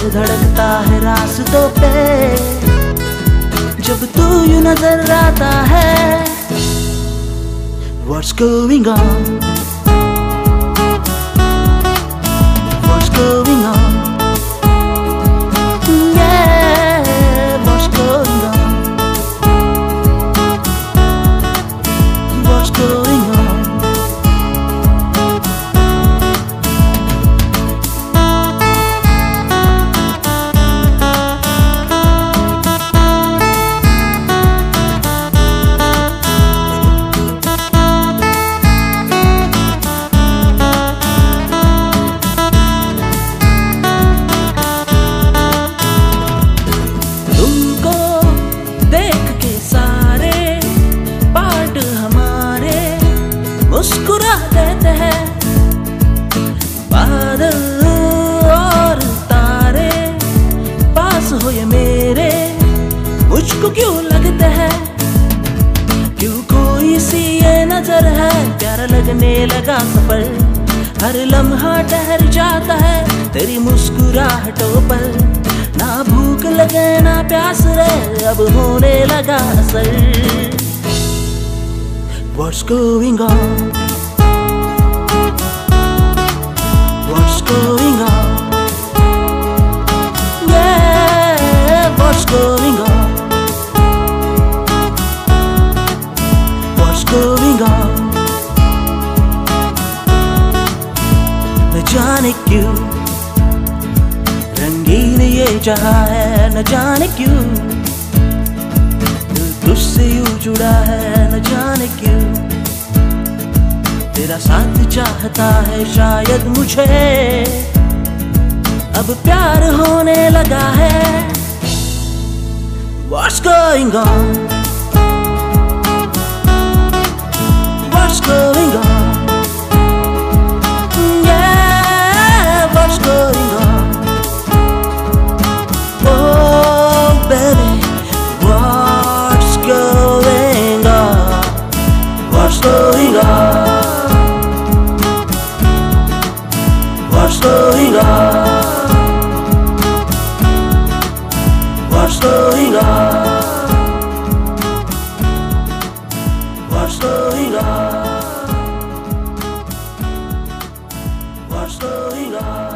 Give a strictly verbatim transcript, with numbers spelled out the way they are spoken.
धड़कता है रास्तों पे, जब तू यूं नजर आता है। What's going on? What's going on? Yeah, what's going on? What's going on? मुस्कुरा देते हैं बादल और तारे, पास हो ये मेरे मुझको क्यों लगते हैं, क्यों कोई सी ये नजर है, प्यारा लगने लगा सफर, हर लम्हा ठहर जाता है तेरी मुस्कुराहटों पर, ना भूख लगे ना प्यास रहे, अब होने लगा असर। What's going on? What's going on? Yeah, what's going on? What's going on? न जाने क्यों रंगीन ये जहां है, न जाने क्यों तुझसे यूं जुड़ा है, न जाने क्यों तेरा साथ चाहता है शायद मुझे, अब प्यार होने लगा है। What's going on? What's going on? Yeah, what's going on? Oh baby, what's going on? What's going on? What's going on? What's going on? What's going on? What's going on?